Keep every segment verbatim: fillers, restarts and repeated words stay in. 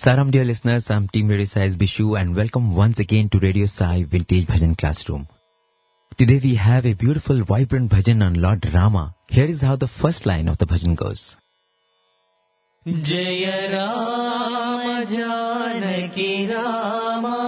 Saram dear listeners, I'm Team Radio Sai's Bishu and welcome once again to Radio Sai Vintage Bhajan Classroom. Today we have a beautiful vibrant bhajan on Lord Rama. Here is how the first line of the bhajan goes. Jaya Rama Janaki Rama.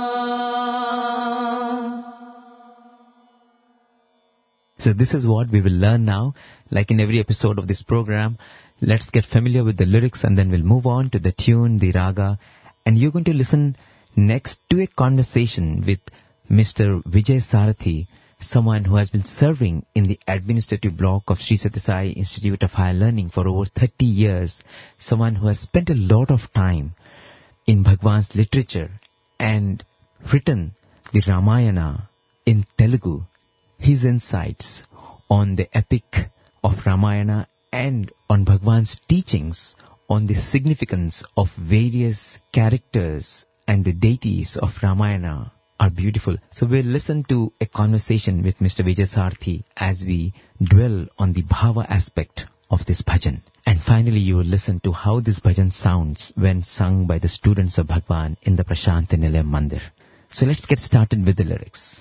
So this is what we will learn now. Like in every episode of this program, let's get familiar with the lyrics and then we'll move on to the tune, the raga. And you're going to listen next to a conversation with Mister Vijay Sarathi, someone who has been serving in the administrative block of Sri Sathya Sai Institute of Higher Learning for over thirty years, someone who has spent a lot of time in Bhagwan's literature and written the Ramayana in Telugu. His insights on the epic of Ramayana and on Bhagwan's teachings on the significance of various characters and the deities of Ramayana are beautiful. So we'll listen to a conversation with Mister Vijay Sarathi as we dwell on the bhava aspect of this bhajan. And finally you will listen to how this bhajan sounds when sung by the students of Bhagwan in the Prashanti Nilayam Mandir. So let's get started with the lyrics.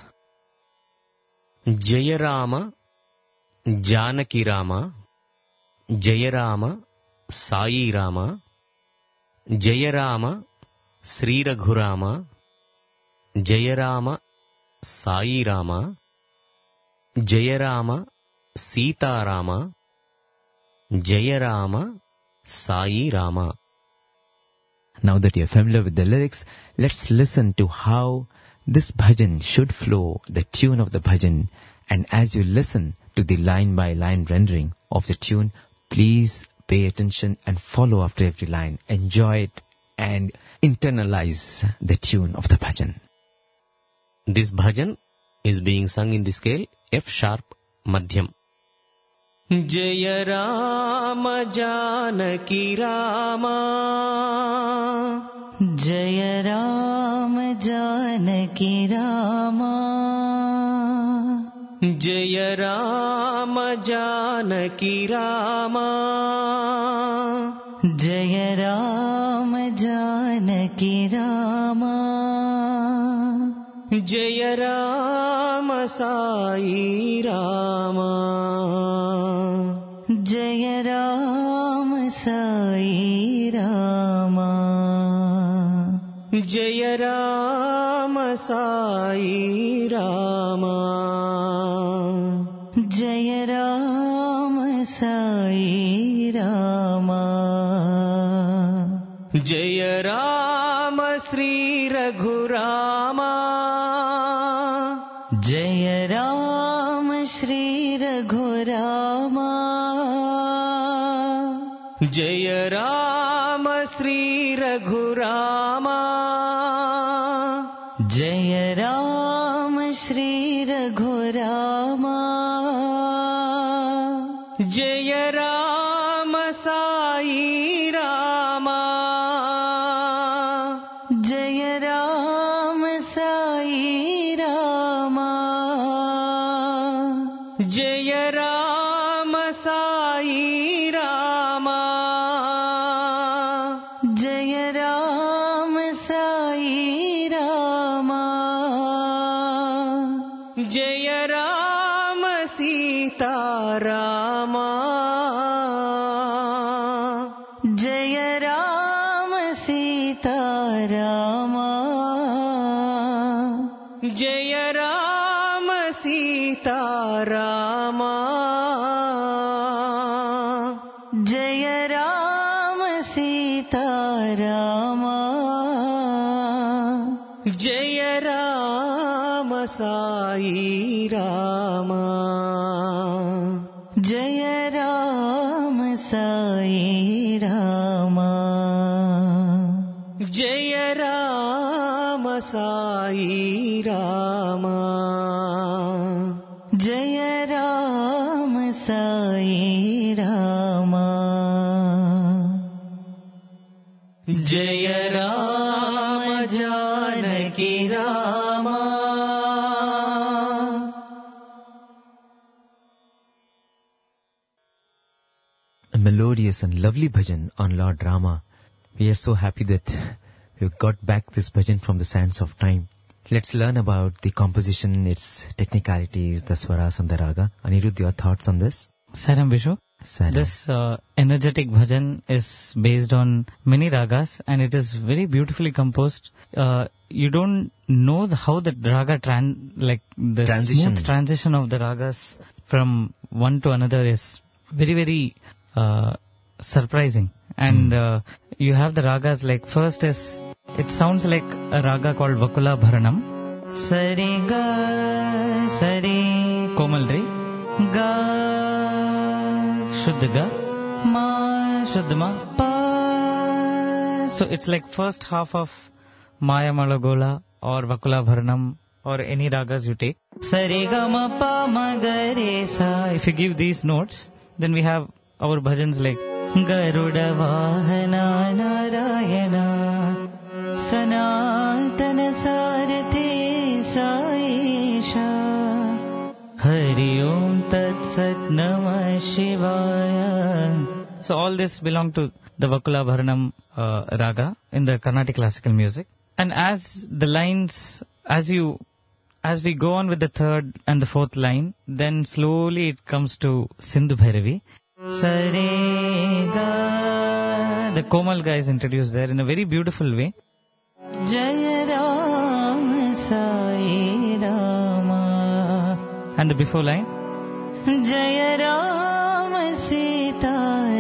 Jaya Rama Janaki Rama, Jaya Rama Sai Rama, Jaya Rama Sri Raghurama, Jaya Rama Sai Rama, Jaya Rama Sita Rama, Jaya Rama Sai Rama. Now that you're familiar with the lyrics, let's listen to how this bhajan should flow, the tune of the bhajan. And as you listen to the line-by-line rendering of the tune, please pay attention and follow after every line. Enjoy it and internalize the tune of the bhajan. This bhajan is being sung in the scale F sharp Madhyam. Jaya Rama Janaki Rama, Jaya Rama Janaki Rama, Jaya Rama Janaki Rama, Jaya Rama Janaki Rama, Jaya Rama Sai Rama, Jaya Rama Sai Rama, Jaya Rama Sai Rama, Jaya Rama Sai Rama, Jaya Rama Sri Raghurama, Jaya Rama Sri Raghurama, Jaya Rama Sri Raghurama, Jaya Rama Sri Raghurama, Jaya Rama Sai Rama, Jaya Rama Sai Rama, Jaya Rama Sai Rama, Jaya Rama Sai Rama, Jaya Rama Sita Rama, Jaya Rama Sita Rama, Jaya Rama Sita Rama, Jaya Rama Sita Rama, Jaya Rama Sai Rama, Jaya Rama Sai Rama, Jaya Rama Sai Rama, Jaya Rama Sai Rama, Jaya Rama Janaki Rama. A melodious and lovely bhajan on Lord Rama. We are so happy that We got back this bhajan from the sands of time. Let's learn about the composition, its technicalities, the swaras and the raga. Anirudh, your thoughts on this? Saram Vishu. Saram. This uh, energetic bhajan is based on many ragas and it is very beautifully composed. Uh, you don't know the, how the raga, tran- like the Transition. smooth transition of the ragas from one to another is very, very uh, surprising. And uh, you have the ragas like first is, it sounds like a raga called Vakula Bharanam. Sari ga, sari, Komalri, ga, Shuddha ga, ma, Shuddha ma, pa. So it's like first half of Maya Malagola or Vakula Bharanam or any ragas you take. Sari ga ma pa ma ga re sa. If you give these notes, then we have our bhajans like Garuda Vahana Narayana Sanatana Sarati Saisha Hari Om Tat Sat Namah Shivaya. So all this belong to the Vakula Bharanam uh, raga in the Carnatic classical music. And as the lines, as you, as we go on with the third and the fourth line, then slowly it comes to Sindhu Bhairavi. Sare ga. The Komal ga is introduced there in a very beautiful way. Jaya Ram Sai Rama. And the before line. Jaya Ram Sita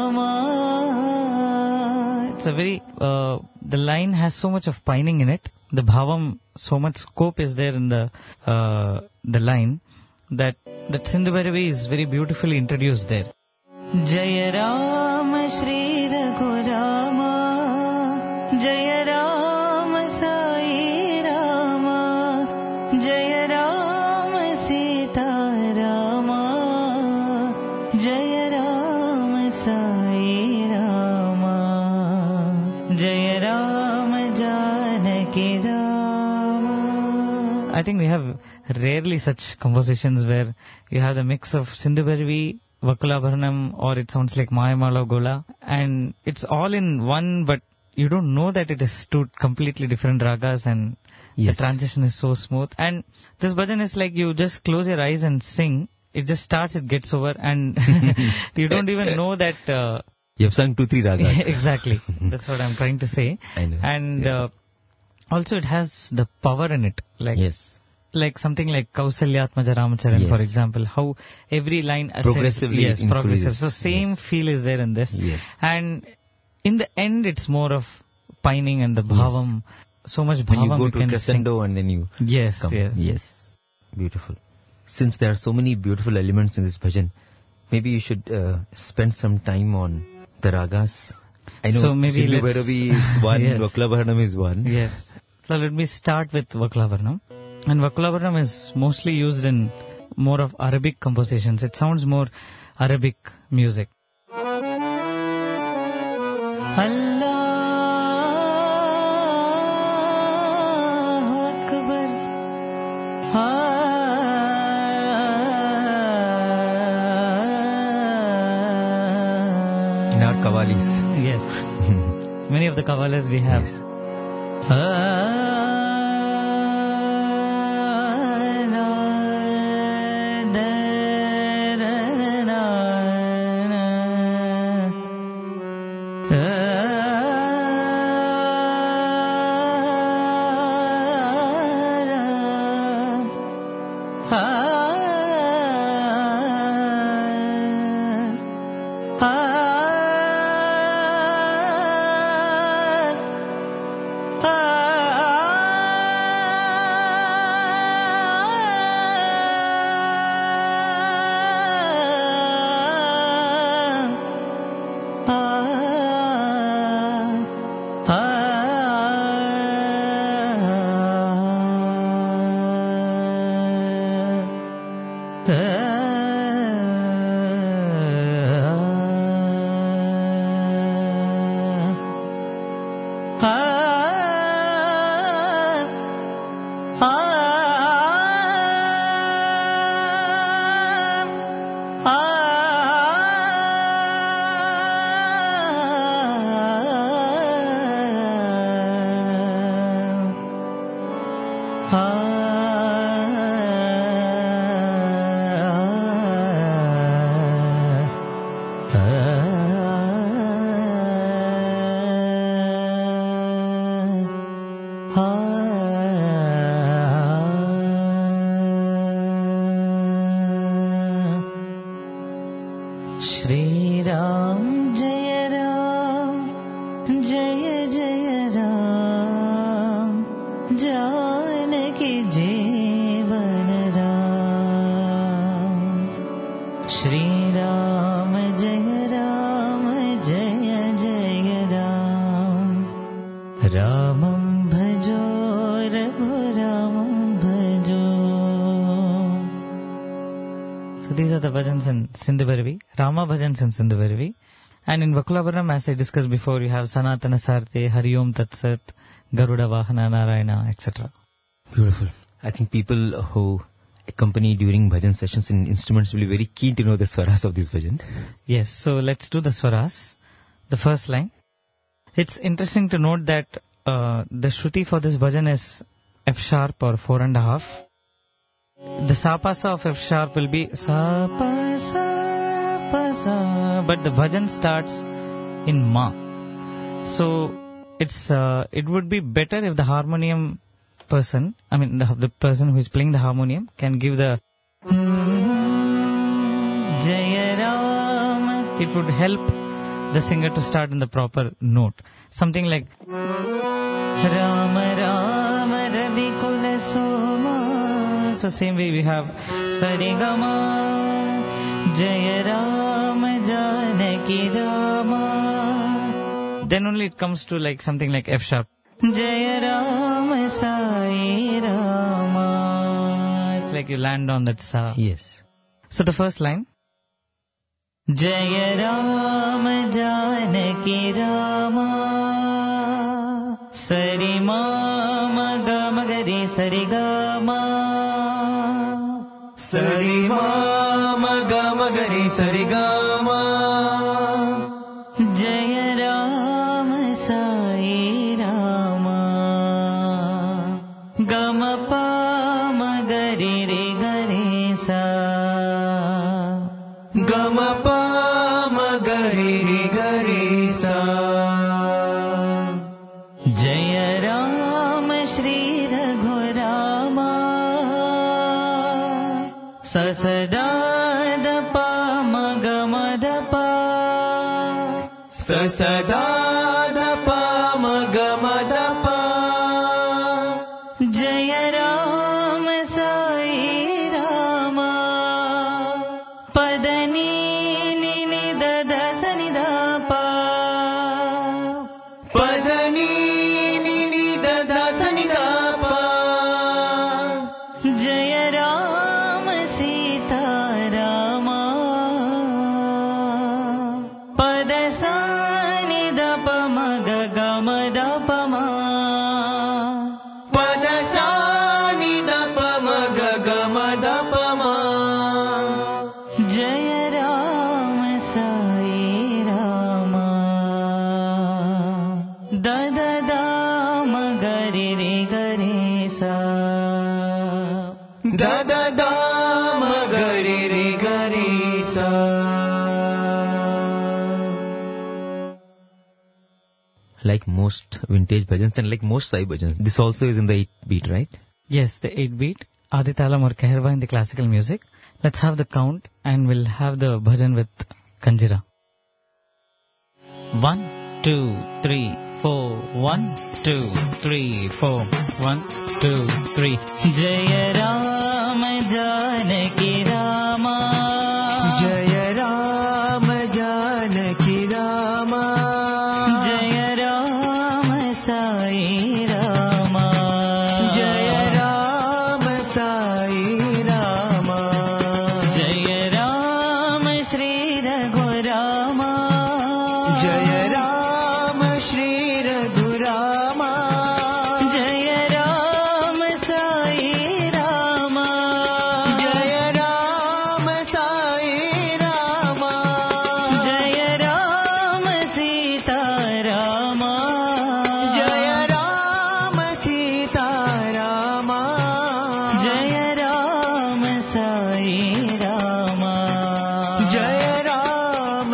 Rama. It's a very, uh, the line has so much of pining in it. The bhavam, so much scope is there in the, uh, the line that, that Sindhu Bhairavi is very beautifully introduced there. Jaya Ram Shri Raghurama Jaya Ram Sai Rama Jaya Ram Sita Rama Jaya Ram Sai Rama Jaya Ram Janaki Rama. I think we have rarely such compositions where you have the mix of Sindhu Bhairavi, Vakula Bharanam, or it sounds like Mayamala Gola, and it's all in one, but you don't know that it is two completely different ragas, and Yes. the transition is so smooth. And this bhajan is like you just close your eyes and sing. It just starts, it gets over, and you don't even know that. Uh, You have sung two, three ragas. exactly. That's what I'm trying to say. I know. And Yeah. uh, also it has the power in it. Like Yes. like something like Kausalyatmaja Ramacharan, Yes. for example, how every line ascends- Progressively yes, progressive. increases. So same Yes. feel is there in this. Yes. And in the end, it's more of pining and the bhavam. So much When you bhavam go you to can crescendo and then you sing. Yes, come. yes. Yes. Beautiful. Since there are so many beautiful elements in this bhajan, maybe you should uh, spend some time on the ragas. I know So maybe Sindhu let's- Bhairavi is one, Yes. Vakula Bharanam is one. Yes. So let me start with Vakula Bharanam. And Vakula Bharanam is mostly used in more of Arabic compositions. It sounds more Arabic music. Allahu Akbar. In our Kavalis. Yes. Many of the Kavalas we have. Ah Shriram जय राम जय जय राम जानकी जीवन राम श्रीराम जय राम जय जय राम रामं भजो रघुरामं भजो. So these are the bhajans in Sindhubaravi, Rama bhajans in Sindhubaravi. And in Vakulapuram, as I discussed before, you have Sanatana Sarthe, Hari Om Tat Sat, Garuda Vahana Narayana, et cetera. Beautiful. I think people who accompany during bhajan sessions in instruments will be very keen to know the swaras of this bhajan. Yes, so let's do the swaras. The first line. It's interesting to note that uh, the shruti for this bhajan is F sharp or four and a half. The sapasa of F sharp will be sapasa, pasa, but the bhajan starts in ma. So it's uh, it would be better if the harmonium person, I mean the, the person who is playing the harmonium, can give the Jaya Ram. It would help the singer to start in the proper note. Something like Ram Ram Ravi Kula Soma. So same way we have Sarigama Jaya Ram Janaki Rama. Then only it comes to like something like F sharp. Jaya Ram Sai Rama. It's like you land on that sa. Yes. So the first line. Jaya Ram Janaki Rama. Sari Mama Gama Gari Sari Gama. Sari Mama Gama Gari Sari Gama. Jaya Ram Sai Rama. Gama Pama Gari Re Gari Sa. Gama Pama Gari Re Gari Sa. Jaya Ram Shri Raghurama. Sasada da pa ma ga ma da pa. Sasada da pa ma ga ma da pa. Jaya Ram Sai Rama. Padani ni ni da da sa ni da pa. Padani ni ni da da sa ni da pa. Jaya Ram Sita Rama. Pada sa ni da pa ma ga ga ma da pa ma. Pada sa ni da pa ma ga ga ma da pa ma. Jaya Ram Sai Rama. Da da da ma ga re re ga re sa. Da da da ma ga re re ga re sa. Like most vintage bhajans and like most Sai bhajans, this also is in the eight beat, right? Yes, the eight beat, Aditalam or Kaherva in the classical music. Let's have the count and we'll have the bhajan with Kanjira. One, two, three, four. One, two, three, four. One, two, three. Jaya Ram Janaki Rama. Jaya Ram Janaki Rama. Jaya Ram Sai Rama. Jaya Ram Sai Rama. Jaya Ram Shri Raghurama. Jaya Ram Shri Raghurama. Jaya Ram Sai Rama. Jaya Ram Sai Rama. Jaya Ram Sita Rama. Jaya Ram Sita Rama. Jaya Ram Sai Rama. Jaya Ram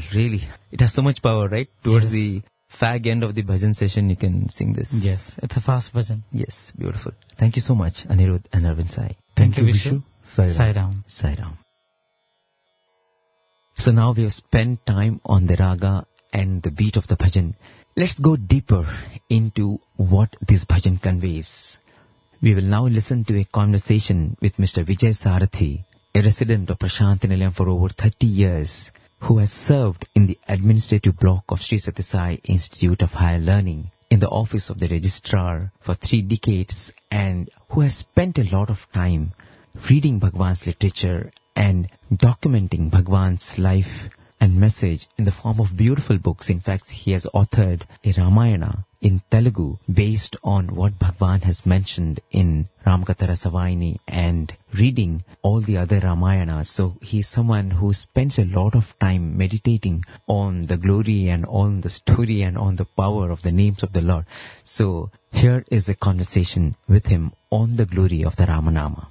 really. It has so much power, right? Towards Yes. the fag end of the bhajan session, you can sing this. Yes, it's a fast bhajan. Yes, beautiful. Thank you so much, Anirudh and Arvind Sai. Thank you, Vishu. Sai Ram. Sai Ram. Sai Ram. So now we have spent time on the raga and the beat of the bhajan. Let's go deeper into what this bhajan conveys. We will now listen to a conversation with Mister Vijay Sarathi, a resident of Prashanthi Nilayam for over thirty years, who has served in the administrative block of Sri Sathya Sai Institute of Higher Learning in the office of the registrar for three decades, and who has spent a lot of time reading Bhagwan's literature and documenting Bhagwan's life and message in the form of beautiful books. In fact, he has authored a Ramayana in Telugu based on what Bhagwan has mentioned in Ramakatha Rasavayini and reading all the other Ramayanas. So he is someone who spends a lot of time meditating on the glory and on the story and on the power of the names of the Lord. So here is a conversation with him on the glory of the Ramanama.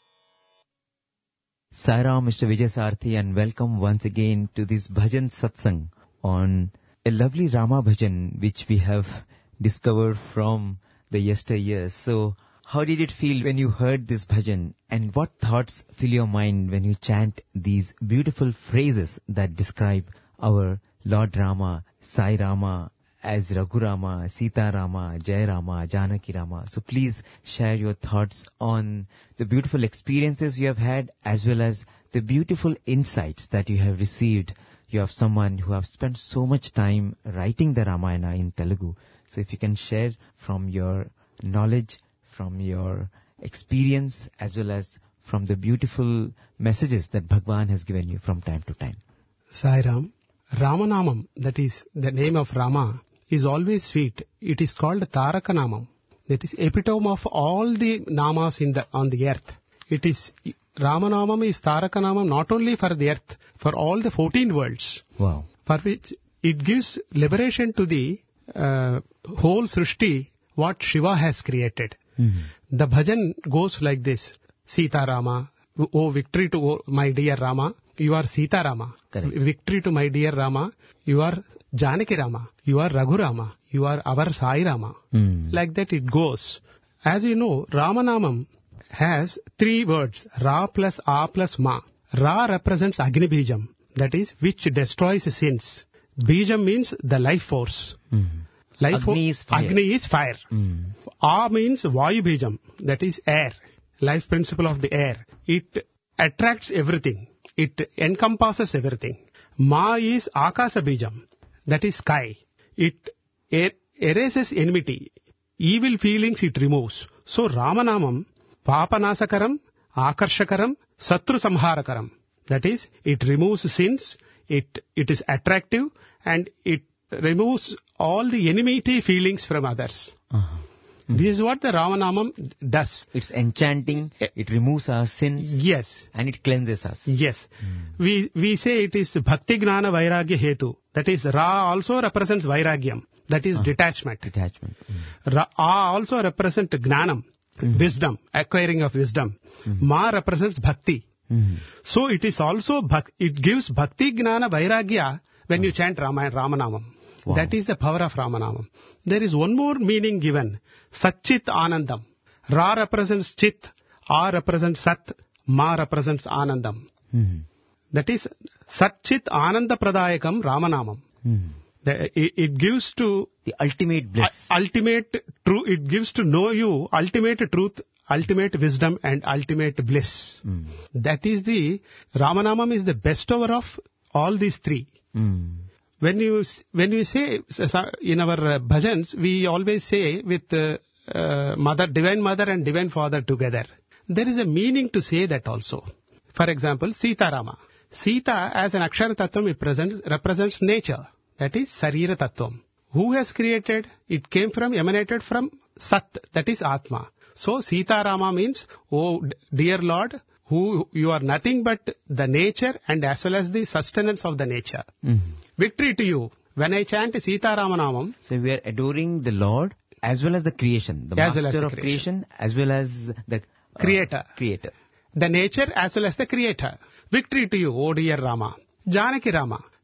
Sai Ram, Mister Vijay Sarathi, and welcome once again to this Bhajan Satsang on a lovely Rama Bhajan which we have discovered from the yesteryears. So, how did it feel when you heard this Bhajan, and what thoughts fill your mind when you chant these beautiful phrases that describe our Lord Rama, Sai Rama, as Raghu Rama, Sita Rama, Jai Rama, Janaki Rama? So please share your thoughts on the beautiful experiences you have had, as well as the beautiful insights that you have received. You have someone who have spent so much time writing the Ramayana in Telugu. So if you can share from your knowledge, from your experience, as well as from the beautiful messages that Bhagwan has given you from time to time. Sai Ram, Ramanamam, that is the name of Rama, is always sweet. It is called Taraka Namam. That is epitome of all the namas in the on the earth. It is Ramanamam is Taraka Namam not only for the earth, for all the fourteen worlds. Wow. For which it gives liberation to the uh, whole Srishti, what Shiva has created. Mm-hmm. The bhajan goes like this: Sita Rama, oh victory to oh, my dear Rama, you are Sita Rama. Correct. Victory to my dear Rama, you are Janaki Rama, you are Raghu Rama, you are our Sai Rama. Mm. Like that it goes. As you know, Ramanamam has three words, Ra plus A plus Ma. Ra represents Agni Bijam, that is, which destroys sins. Bijam means the life force. Mm. Life Agni is fire. Agni is fire. Mm. A means Vayu Bijam, that is air, life principle of the air. It attracts everything. It encompasses everything. Ma is Akasa Bijam, that is sky. It er- erases enmity. Evil feelings it removes. So Ramanamam, Papanasakaram, Akarshakaram, Satru Samharakaram. That is, it removes sins, it it is attractive, and it removes all the enmity feelings from others. Uh-huh. Mm-hmm. This is what the Ramanamam does. It's enchanting, it removes our sins. Yes. And it cleanses us. Yes. Mm. We we say it is Bhakti Gnana Vairagya Hetu. That is, Ra also represents Vairagyam. That is uh, detachment. Detachment. Mm. Ra A also represents Gnanam, mm. wisdom, acquiring of wisdom. Mm. Ma represents Bhakti. Mm. So it is also, bhak- it gives Bhakti Gnana Vairagya when uh. you chant Rama- Ramanamam. Wow. That is the power of Ramanamam. There is one more meaning given. Satchit Anandam. Ra represents Chit, A represents Sat, Ma represents Anandam. Mm-hmm. That is Satchit Ananda Pradayakam Ramanamam. Mm-hmm. The, it, it gives to the ultimate bliss. Uh, ultimate truth. It gives to know you ultimate truth, ultimate wisdom, and ultimate bliss. Mm. That is the Ramanamam is the best over of all these three. Mm. When you when you say in our uh, bhajans, we always say with uh, uh, Mother, Divine Mother and Divine Father together. There is a meaning to say that also. For example, Sita Rama. Sita as an Akshara Tattvam it presents, represents nature. That is Sarira Tattvam. Who has created? It came from, emanated from Sat. That is Atma. So Sita Rama means, oh dear Lord, who you are nothing but the nature and as well as the sustenance of the nature. Mm-hmm. Victory to you. When I chant Sita Ramanamam. So we are adoring the Lord as well as the creation. The master well the of creation. creation as well as the uh, creator. creator. The nature as well as the creator. Victory to you, O dear Rama. Janaki Rama.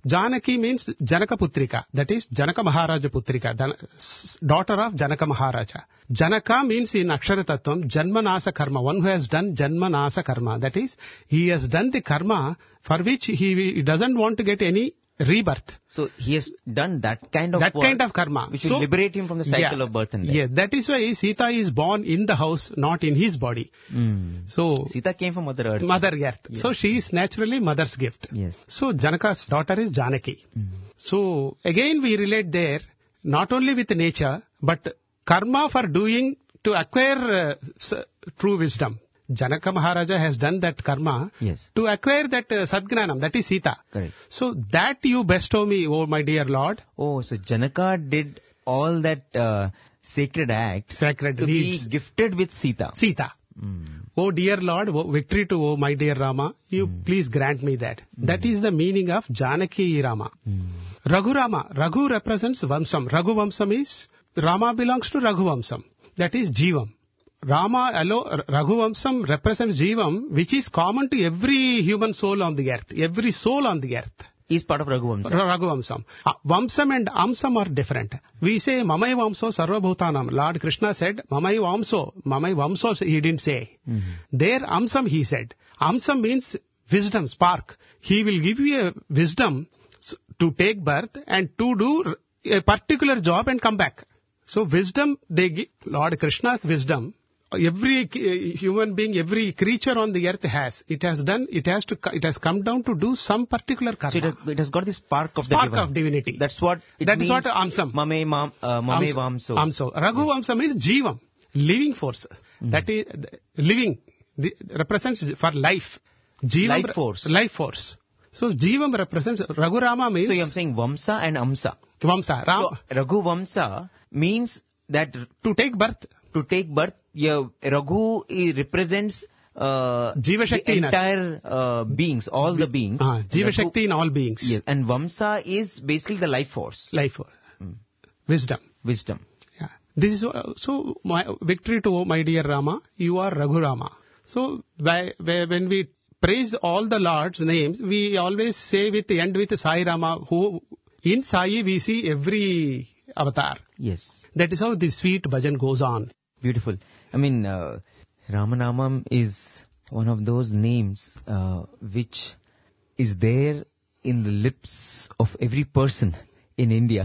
Janaki means Janaka Putrika, that is Janaka Maharaja Putrika, the daughter of Janaka Maharaja. Janaka means in Akshara Tattvam, Janmanasa Karma, one who has done Janmanasa Karma, that is, he has done the karma for which he, he doesn't want to get any rebirth. So he has done that kind of That work kind of karma. which So- will liberate him from the cycle Yeah. of birth and death. Yeah, that is why Sita is born in the house, not in his body. Mm. So, Sita came from Mother Earth. Mother Earth. So she is naturally mother's gift. Yes. So Janaka's daughter is Janaki. Mm. So again we relate there, not only with nature, but karma for doing to acquire uh, s- true wisdom. Janaka Maharaja has done that karma Yes. to acquire that uh, Sadgnanam, that is Sita. Correct. So that you bestow me, oh my dear Lord, Oh, so Janaka did all that uh, sacred acts sacred to deeds. be gifted with Sita. Sita. Mm. Oh dear Lord, oh, victory to oh my dear Rama, you please grant me that. That is the meaning of Janaki Rama. Mm. Raghu Rama. Raghu represents Vamsam. Raghu Vamsam is, Rama belongs to Raghu Vamsam. That is Jivam. Rama, allo, Raghu Vamsam represents Jivam, which is common to every human soul on the earth. Every soul on the earth. He's part of Raghuvamsa. Raghu Vamsam. Uh, Vamsam and Amsam are different. We say Mamai Vamso Sarva Bhutanam. Lord Krishna said Mamai Vamso. Mamai Vamso he didn't say. Mm-hmm. There Amsam he said. Amsam means wisdom, spark. He will give you a wisdom s- to take birth and to do a particular job and come back. So wisdom, they give, Lord Krishna's wisdom, every uh, human being, every creature on the earth has. It has done, it has to, co- it has come down to do some particular karma. So it has, it has got this spark of Spark the divine. of divinity. That's what it That is means. what Amsam. Mame, mam, uh, mame Vamso. Amso. Raghu Vamsa means Jivam, living force. That is, living, the, represents for life. Jivam Life re- force. Life force. So Jivam represents, Raghu Rama means So I'm saying Vamsa and Amsa. Vamsa. Ram, So Raghu Vamsa means that to take birth. to take birth, yeah, Raghu eh, represents uh, Jiva Shakti the in us. entire uh, beings, all the beings. Ah, Jiva Raghu- Shakti in all beings. Yes, and Vamsa is basically the life force, Life force. Wisdom. wisdom. Yeah. This is, uh, so my victory to oh, my dear Rama, you are Raghu Rama. So by, by, when we praise all the Lord's names, we always say with the end with Sai Rama, who in Sai we see every avatar. Yes, That is how the sweet bhajan goes on. beautiful. I mean, uh, Ramanamam is one of those names uh, which is there in the lips of every person in India.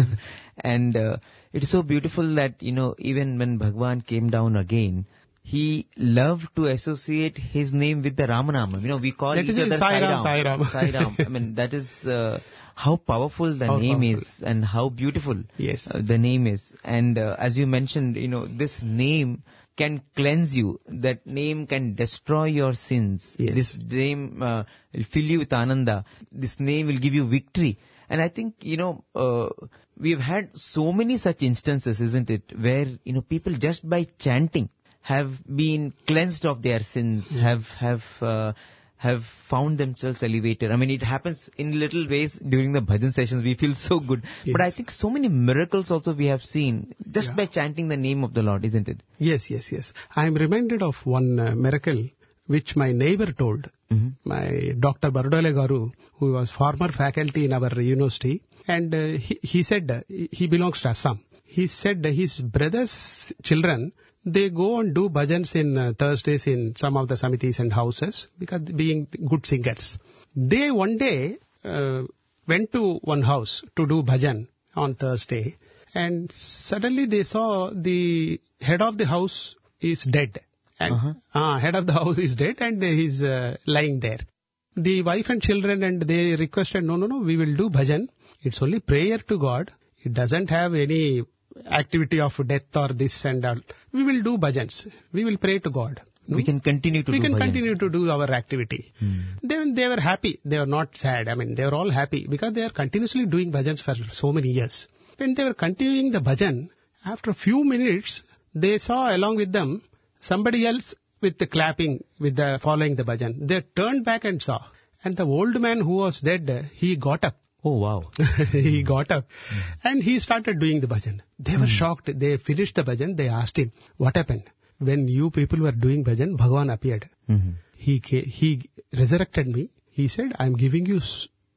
And uh, it is so beautiful that, you know, even when Bhagwan came down again, he loved to associate his name with the Ramanamam. You know, we call That each is other Sai Ram, Sai Ram. Sai Ram. Sai Ram. I mean, that is uh, how powerful the How name powerful. is and how beautiful Yes. uh, the name is. And uh, as you mentioned, you know, this name can cleanse you. That name can destroy your sins. Yes. This name uh, will fill you with ananda. This name will give you victory. And I think, you know, uh, we've had so many such instances, isn't it, where, you know, people just by chanting have been cleansed of their sins, have, have, uh, have found themselves elevated. I mean, it happens in little ways during the bhajan sessions. We feel so good. But I Yes. think so many miracles also we have seen just Yeah. by chanting the name of the Lord, isn't it? Yes, yes, yes. I am reminded of one uh, miracle which my neighbor told. Mhm. My Doctor Barudale Garu, who was former faculty in our university, and uh, he, he said uh, he belongs to Assam. He said his brother's children, they go and do bhajans in uh, Thursdays in some of the samitis and houses because being good singers. They one day uh, went to one house to do bhajan on Thursday, and suddenly they saw the head of the house is dead. And Uh-huh. ah, head of the house is dead and he's uh, lying there. The wife and children, and they requested, no, no, no, we will do bhajan. It's only prayer to God. It doesn't have any activity of death or this and all. We will do bhajans. We will pray to God. No? We can continue to we do can bhajans. continue to do our activity. Hmm. Then they were happy. They were not sad. I mean, they were all happy because they are continuously doing bhajans for so many years. When they were continuing the bhajan, after a few minutes, they saw along with them somebody else with the clapping, with the following the bhajan. They turned back and saw. And the old man who was dead, he got up. Oh, wow. he got up and he started doing the bhajan. They were shocked. They finished the bhajan. They asked him, what happened? When you people were doing bhajan, Bhagavan appeared. Mhm. He ca- he resurrected me. He said, I am giving you s-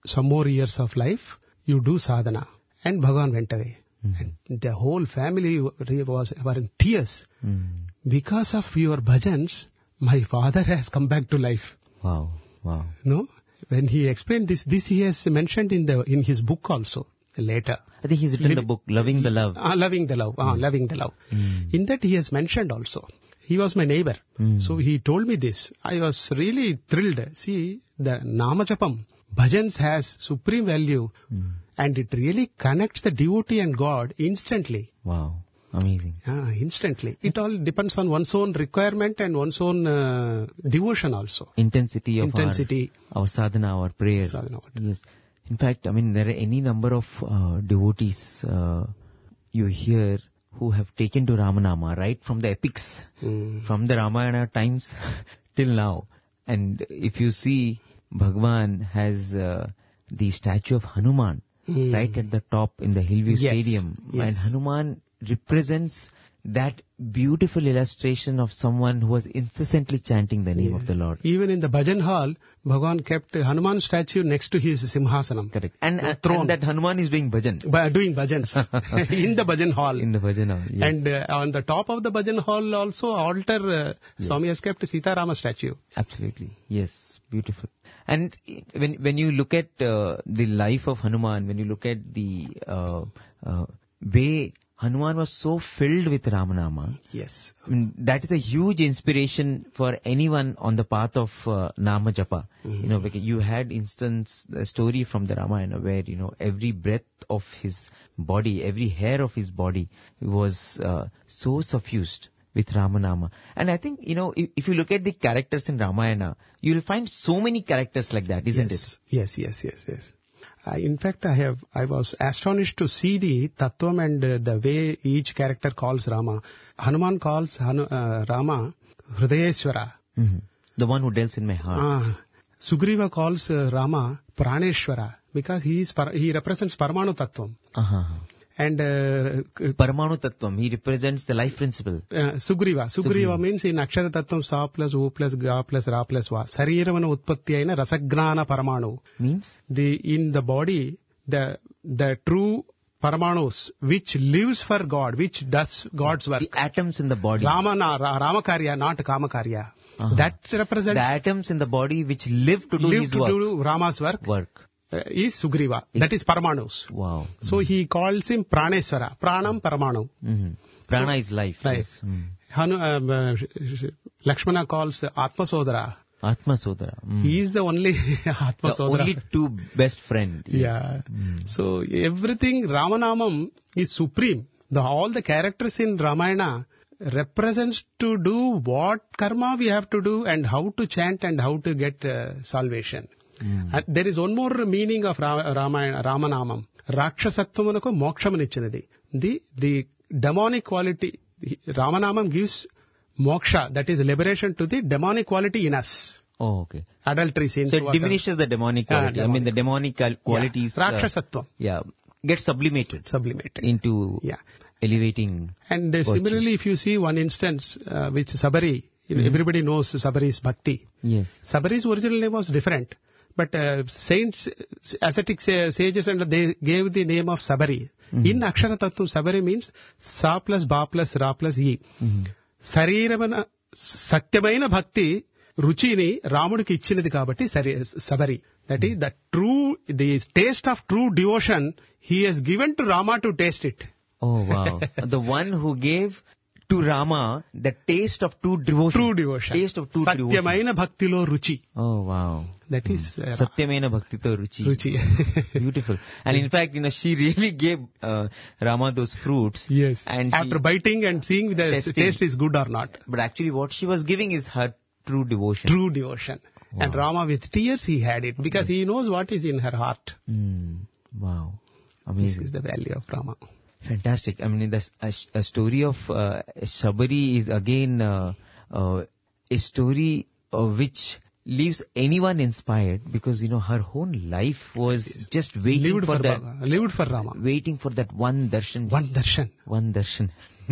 some more years of life, you do sadhana. And Bhagavan went away. Mm. And the whole family was were in tears. Mm. Because of your bhajans, my father has come back to life. Wow, wow. No? When he explained this, this he has mentioned in the in his book also, later. I think he's written Liv- the book, Loving the Love. Ah, Loving the Love. Ah, Loving the Love. Mm. In that he has mentioned also. He was my neighbor. Mm. So he told me this. I was really thrilled. See, the Namajapam, bhajans has supreme value Mm. and it really connects the devotee and God instantly. Wow, amazing. Ah, instantly. It all depends on one's own requirement and one's own uh, devotion also. Intensity of Intensity. Our, our sadhana, our prayer. Sadhana. Yes. In fact, I mean, there are any number of uh, devotees uh, you hear who have taken to Ramanama, right from the epics, Mm. from the Ramayana times till now. And if you see, Bhagwan has uh, the statue of Hanuman Mm. right at the top in the Hillview Yes, Stadium. yes. And Hanuman represents that beautiful illustration of someone who was incessantly chanting the name of the Lord. Even in the bhajan hall, Bhagavan kept Hanuman statue next to his Simhasanam. Correct. And, The and, throne. and that Hanuman is doing bhajan. By doing bhajans in the bhajan hall. In the bhajan hall, yes. And uh, on the top of the bhajan hall also altar, uh, Yes. Swami has kept Sita Rama statue. Absolutely. Yes. Beautiful. And when when you look at uh, the life of Hanuman, when you look at the uh, uh, way Hanuman was so filled with Ramanama, Yes. I mean, that is a huge inspiration for anyone on the path of uh, Nama Japa. Mm-hmm. You know, because you had instance, a story from the Ramayana where, you know, every breath of his body, every hair of his body was uh, so suffused with Ramanama. And I think, you know, if, if you look at the characters in Ramayana, you will find so many characters like that, isn't yes. it? Yes, yes, yes, yes. Uh, in fact, I have, I was astonished to see the Tattvam and uh, the way each character calls Rama. Hanuman calls Hanu, uh, Rama Hridayeshwara. Mm-hmm. The one who dwells in my heart. Uh, Sugriva calls uh, Rama Praneshwara because he is par- he represents Paramanu Tattvam. Uh-huh. And uh, Paramanu Tattvam, he represents the life principle. Uh, Sugriva. Sugriva Sugriva. means in Akshara Tattvam Sa plus O plus Ga plus Ra plus Va. Sariravana Utpatti Aina Rasagnana Paramanu. Means? The, in the body, the, the true Paramanus, which lives for God, which does God's work. The atoms in the body. Ramana, Ra- Ramakarya, not Kamakarya. Uh-huh. That represents... The atoms in the body which live to do live his to work. do Rama's work. Work. Uh, is Sugriva. Is- That is Paramanus. Wow. So he calls him Praneshwara. Pranam Paramanu. Mm-hmm. Prana So- is life. Right. Yes. Mm. Hanu, um, uh, Lakshmana calls Atma Sodara. Atma Sodara. Mm. He is the only Atma the Sodara. only two best friend. Yes. Yeah. Mm. So everything Ramanamam is supreme. The, all the characters in Ramayana represents to do what karma we have to do and how to chant and how to get uh, salvation. Mm. And there is one more meaning of Ra- Ramayana, Ramanamam. Rakshasatvamanako mokshamanichyanadi. The, the demonic quality, Ramanamam gives moksha, that is liberation to the demonic quality in us. Oh, okay. Adultery sins. So it water. diminishes the demonic Ah, quality. I mean, the demonic qual- qualities. Yeah. uh, Rakshasatvam. yeah. Get sublimated Sublimated. into Yeah. elevating. And uh, virtue. similarly, if you see one instance, uh, which Sabari, you know, everybody knows Sabari's bhakti. Yes. Sabari's original name was different. But uh, saints, ascetic sa- sages, and they gave the name of Sabari. Mhm. In Akshara Tattvam, Sabari means Sa plus Ba plus Ra plus E. Mhm. Sarirabana, Satyamaina Bhakti, Ruchini, Ramudiki Ichinadi Kabati, Sabari. That is the true, the taste of true devotion, he has given to Rama to taste it. Oh, wow. The one who gave to Rama the taste of true devotion. True devotion. Taste of true devotion. Satyamaina Bhaktilo Ruchi. Oh, wow. That is uh, Satyamena Bhaktito Ruchi. Ruchi. Beautiful. And in fact, you know, she really gave uh, Rama those fruits. Yes. And After she, biting and seeing the Testing. taste is good or not. but actually what she was giving is her true devotion. True devotion. Wow. And Rama with tears he had it because he knows what is in her heart. Mm. Wow. This Amazing. is the value of Rama. Fantastic. I mean, the, a, a story of uh, Sabari is again uh, uh, a story uh, which leaves anyone inspired because, you know, her whole life was just waiting Lived for, for, that, Baba, lived for Rama. waiting for that one darshan. One darshan. One darshan.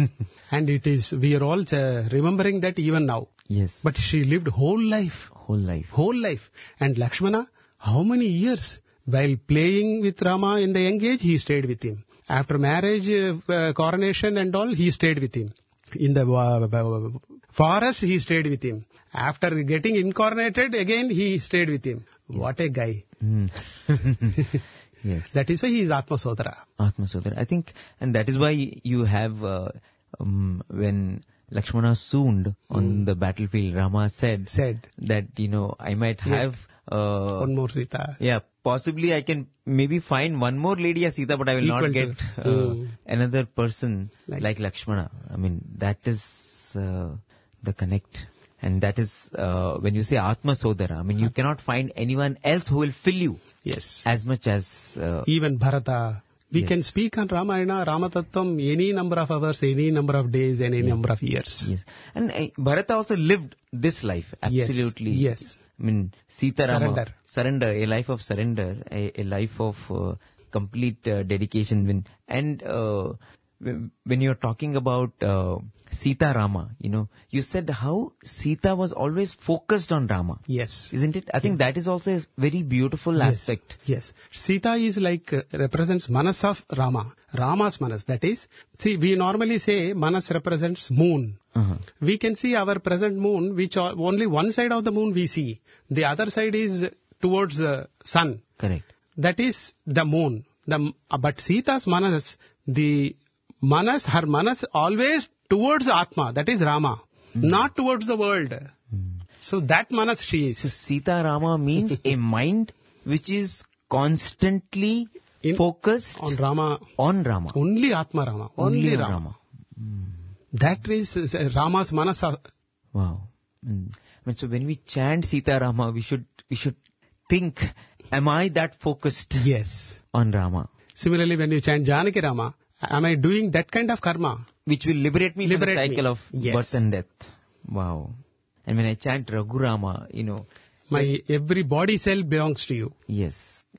And it is, we are all uh, remembering that even now. Yes. But she lived whole life. whole life. Whole life. And Lakshmana, how many years? While playing with Rama in the young age, he stayed with him. After marriage, uh, uh, coronation and all, he stayed with him. In the uh, forest, he stayed with him. After getting incarnated, again he stayed with him. What a guy. Mm. Yes. That is why he is Atma Sodara. Atma Sodara. I think, and that is why you have, uh, um, when Lakshmana swooned on the battlefield, Rama said, Said. that, you know, I might have, uh, One more Sita. yeah, possibly I can maybe find one more lady as Sita, but I will Equal not to- get uh, Mm. another person like, Like- Lakshmana. I mean, that is uh, the connect. And that is, uh, when you say Atma Sodara, I mean, you cannot find anyone else who will fill you Yes. as much as, uh, Even Bharata. We Yes. can speak on Ramayana, Ramatattvam, any number of hours, any number of days, and any number of years. yes. And uh, Bharata also lived this life, Yes. absolutely. Yes. I mean, Sita Rama. Surrender. Surrender, a life of surrender, a, a life of uh, complete uh, dedication. When, and uh, when when you're talking about uh, Sita Rama, you know, you said how Sita was always focused on Rama. Yes. Isn't it? I think that is also a very beautiful Yes. aspect. Yes. Sita is like, uh, represents Manas of Rama. Rama's Manas. That is, see, we normally say Manas represents moon. Uh-huh. We can see our present moon, which are only one side of the moon we see. The other side is towards the sun. Correct. That is the moon. The, uh, but Sita's Manas, the Manas, her Manas always towards Atma, that is Rama, not towards the world. So that Manas she So is. Sita Rama means a mind which is constantly In- focused On Rama, on Rama. only Atma Rama, only, on Rama. That is uh, Rama's Manas. of- Wow. Mm. I mean, so when we chant Sita Rama, we should we should think, am I that focused Yes. on Rama? Similarly, when you chant Janaki Rama, am I doing that kind of karma? Which will liberate me Liberate from the me. cycle of Yes. birth and death. Wow. And when I chant Raghurama, you know, My every body cell belongs to you. yes,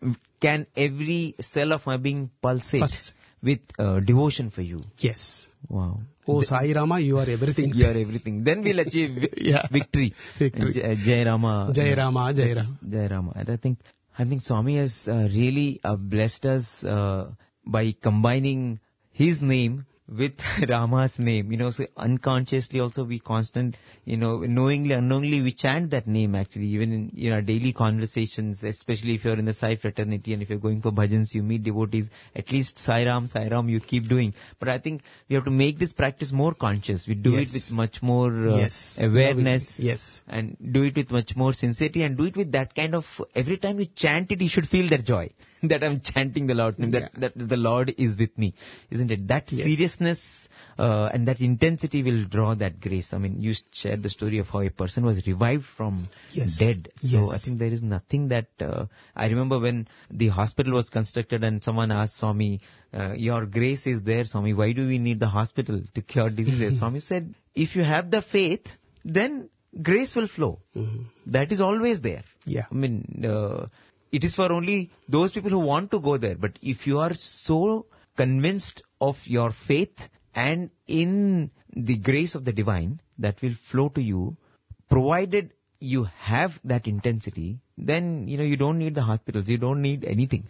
can every cell of my being pulsate Pulse. with uh, devotion for you. Yes. Wow. Oh, Sai Rama, you are everything. You are everything. Then we'll achieve vi- Yeah. victory. Victory. J- Jai Rama. Jai Rama, Jai Rama. Jai Rama. And I think, I think Swami has uh, really uh, blessed us uh, by combining his name with Rama's name. You know, so unconsciously also we constant, you know, knowingly, unknowingly we chant that name actually, even in, in our daily conversations, especially if you're in the Sai fraternity and if you're going for bhajans, you meet devotees, at least Sai Ram, Sai Ram, you keep doing. But I think we have to make this practice more conscious. We do Yes. it with much more uh, Yes. awareness. Yes. And do it with much more sincerity and do it with that kind of, every time you chant it, you should feel that joy that I'm chanting the Lord's name, that, Yeah. that the Lord is with me, isn't it? That Yes. seriousness uh, and that intensity will draw that grace. I mean, you shared the story of how a person was revived from Yes. dead. So Yes. I think there is nothing that, uh, I remember when the hospital was constructed and someone asked Swami, uh, your grace is there, Swami, why do we need the hospital to cure diseases? Swami said, if you have the faith, then grace will flow. Mhm. That is always there. Yeah. I mean, uh, it is for only those people who want to go there. But if you are so convinced of your faith and in the grace of the divine, that will flow to you, provided you have that intensity, then, you know, you don't need the hospitals, you don't need anything.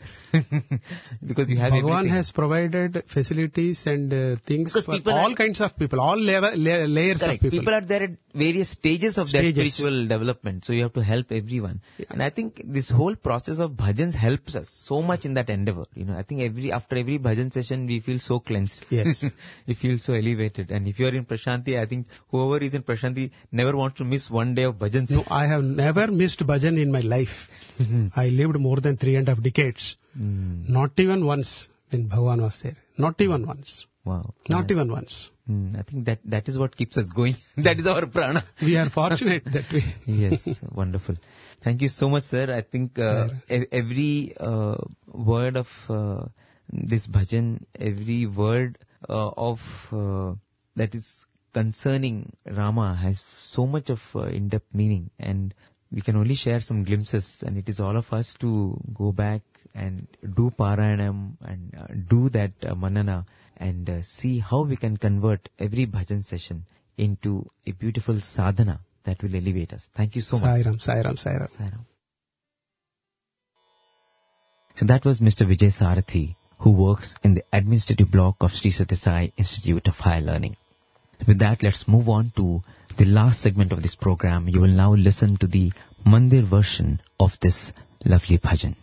Because you have Bhagavan everything. has provided facilities and uh, things Because for people all are- kinds of people, all level, la- layers Correct. of people. are there at various stages of their Stages. spiritual development, so you have to help everyone. Yeah. And I think this whole process of bhajans helps us so much in that endeavor. You know, I think every after every bhajan session we feel so cleansed. Yes. We feel so elevated. And if you are in Prashanti, I think whoever is in Prashanti never wants to miss one day of bhajans. No, I have never missed bhajan in my life. I lived more than three and a half decades. Mm, Not even once when Bhagavan was there. Not even once. wow. Not Yeah. even once. Mm, I think that that is what keeps us going. That is our prana. We are fortunate that way. Yes, wonderful. Thank you so much, sir. I think uh, e- every uh, word of uh, this bhajan, every word uh, of uh, that is concerning Rama has so much of uh, in-depth meaning, and we can only share some glimpses, and it is all of us to go back and do Parayanam and uh, do that uh, Manana and uh, see how we can convert every bhajan session into a beautiful sadhana that will elevate us. Thank you so much. Sairam, Sairam, Sairam. Sairam. So that was Mister Vijay Sarathi, who works in the administrative block of Sri Sathya Sai Institute of Higher Learning. With that, let's move on to the last segment of this program. You will now listen to the Mandir version of this lovely bhajan.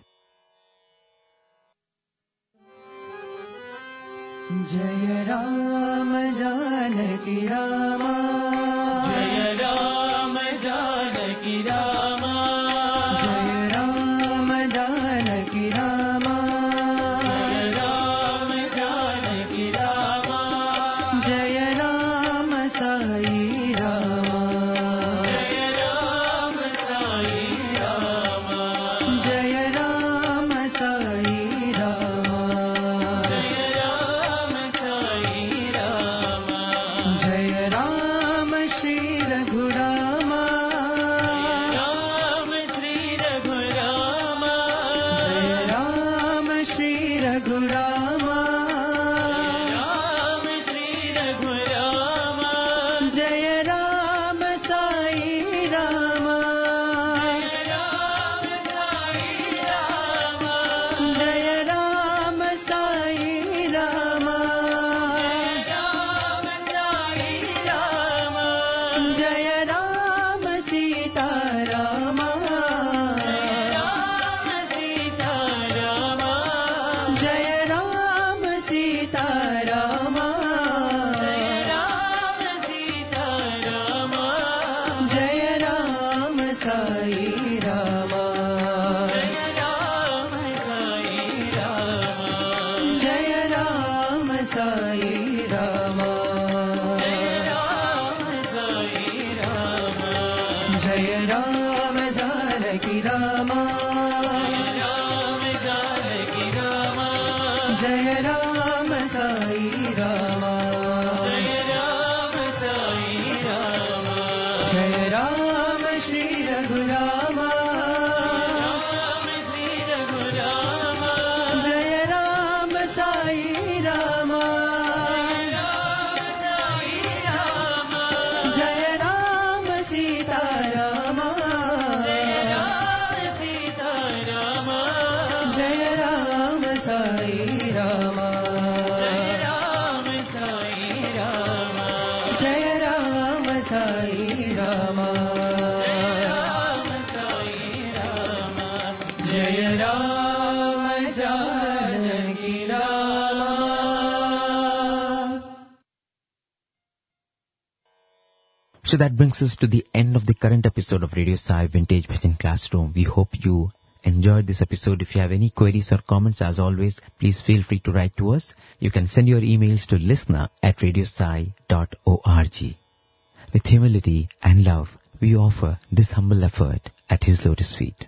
Jaya Ram Janaki Rama, Jaya Ram Janaki Rama, Jaya Ram Janaki Rama, Jaya Ram Janaki Rama, Jaya Ram Sai Rama, Jaya Ram Sai Rama, Jaya Ram Sai Rama, Jaya Ram Shri Raghurama, Ram Shri Raghurama, Jaya Ram Shri Raghurama, Ram Shri Raghurama, Jaya Ram Sai Rama, Jaya Ram Sai Rama, Jaya Ram Sita Rama, Jaya Ram Sita Rama, Jaya Ram Sai Rama, Jaya Ram Sai Rama, Jaya Ram Janaki Rama, Jaya Ram Sai Rama, Jaya Ram Shri Raghurama, Jaya Ram Sai Rama, Jaya Ram Sita Rama, Jaya Ram Sai Rama, Jaya Ram Sai Rama, Jaya Ram Janaki Rama. So that brings us to the end of the current episode of Radio Sai Vintage Bhajan Classroom. We hope you enjoyed this episode. If you have any queries or comments, as always, please feel free to write to us. You can send your emails to listener at radiosai dot org. With humility and love, we offer this humble effort at His lotus feet.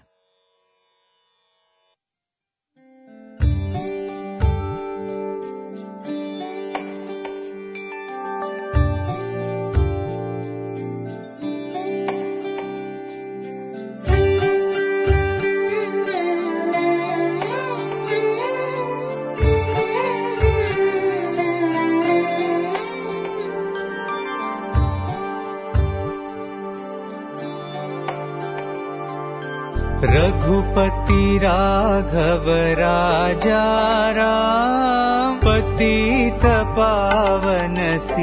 Raghupati Raghav राजा राम, पतित पावन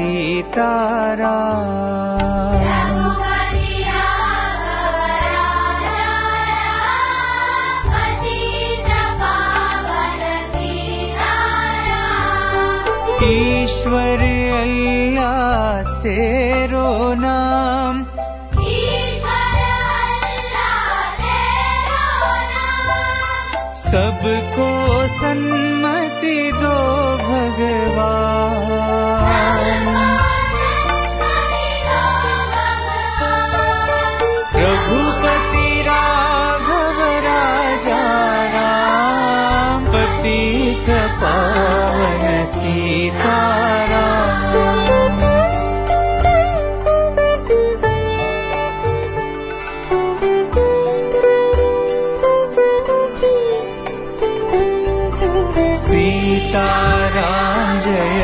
सीताराम। रघुपति राघव राजा राम, पतित पावन सीताराम। ईश्वर अल्लाह तेरो नाम, सबको सन्मति दो भगवान। रघुपति राघव राजा राम, पतित पावन सीताराम। सीताराम जय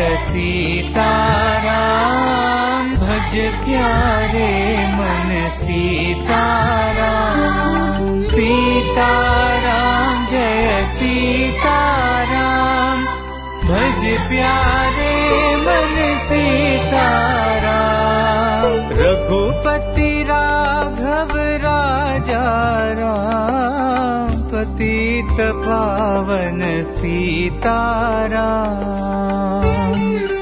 सीताराम, भज प्यारे मन सीताराम। सीताराम जय सीताराम। प्यारे मन सीताराम रघुपति राघव राजा राम पतित पावन सीताराम